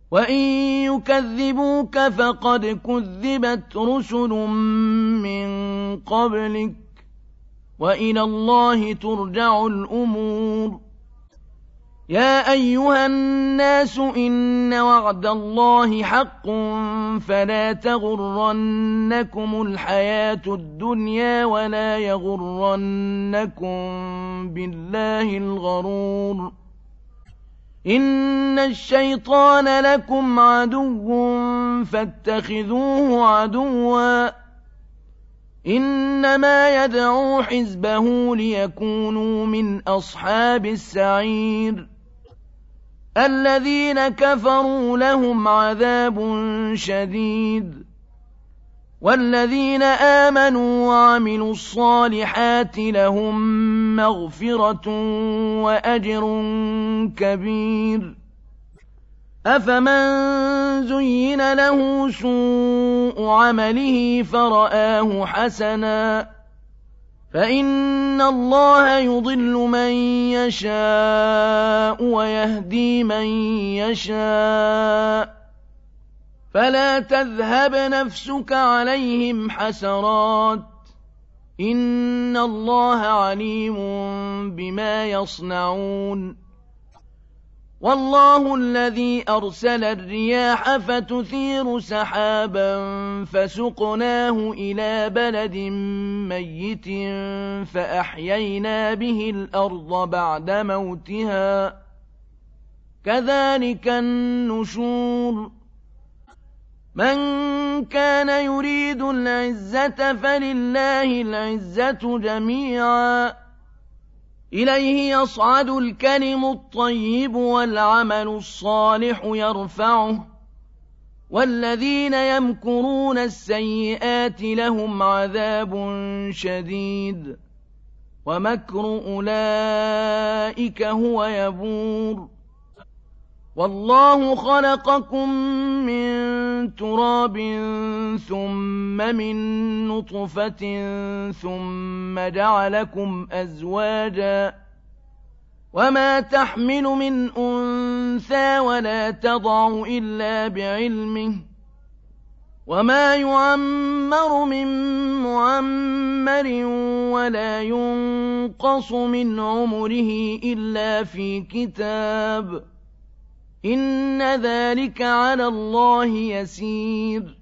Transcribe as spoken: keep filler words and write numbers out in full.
وَإِن يُكَذِّبُوكَ فَقَدْ كُذِّبَتْ رُسُلٌ مِّن قَبْلِكَ وَإِلَى اللَّهِ تُرْجَعُ الْأُمُورُ يَا أَيُّهَا النَّاسُ إِنَّ وَعْدَ اللَّهِ حَقٌّ فَلَا تَغُرَّنَّكُمُ الْحَيَاةُ الدُّنْيَا وَلَا يَغُرَّنَّكُم بِاللَّهِ الْغَرُورُ إِنَّ الشَّيْطَانَ لَكُمْ عَدُوٌّ فَاتَّخِذُوهُ عَدُوًّا ۚ إِنَّمَا يَدْعُو حِزْبَهُ لِيَكُونُوا مِنْ أَصْحَابِ السَّعِيرِ الَّذِينَ كَفَرُوا لَهُمْ عَذَابٌ شَدِيدٌ وَالَّذِينَ آمَنُوا وَعَمِلُوا الصَّالِحَاتِ لَهُم مَّغْفِرَةٌ وَأَجْرٌ كَبِيرٌ أَفَمَن زُيِّنَ لَهُ سُوءُ عَمَلِهِ فَرَآهُ حَسَنًا فَإِنَّ اللَّهَ يُضِلُّ مَن يَشَاءُ وَيَهْدِي مَن يَشَاءُ فَلَا تَذْهَبْ نَفْسُكَ عَلَيْهِمْ حَسَرَاتٍ إِنَّ اللَّهَ عَلِيمٌ بِمَا يَصْنَعُونَ وَاللَّهُ الَّذِي أَرْسَلَ الرِّيَاحَ فَتُثِيرُ سَحَابًا فَسُقْنَاهُ إِلَىٰ بَلَدٍ مَّيِّتٍ فَأَحْيَيْنَا بِهِ الْأَرْضَ بَعْدَ مَوْتِهَا ۚ كَذَٰلِكَ النُّشُورُ مَن كَانَ يُرِيدُ الْعِزَّةَ فَلِلَّهِ الْعِزَّةُ جَمِيعًا ۚ إِلَيْهِ يَصْعَدُ الْكَلِمُ الطَّيِّبُ وَالْعَمَلُ الصَّالِحُ يَرْفَعُهُ ۚ وَالَّذِينَ يَمْكُرُونَ السَّيِّئَاتِ لَهُمْ عَذَابٌ شَدِيدٌ وَمَكْرُ أُولَٰئِكَ هُوَ يَبُورُ وَاللَّهُ خَلَقَكُم مِّن تُرَابٍ ثُمَّ مِن نُّطْفَةٍ ثُمَّ جَعَلَكُمْ أَزْوَاجًا ۚ وَمَا تَحْمِلُ مِنْ أُنثَىٰ وَلَا تَضَعُ إِلَّا بِعِلْمِهِ ۚ وَمَا يُعَمَّرُ مِن مُّعَمَّرٍ وَلَا يُنقَصُ مِنْ عُمُرِهِ إِلَّا فِي كِتَابٍ ۚ إِنَّ ذَٰلِكَ عَلَى اللَّهِ يَسِيرٌ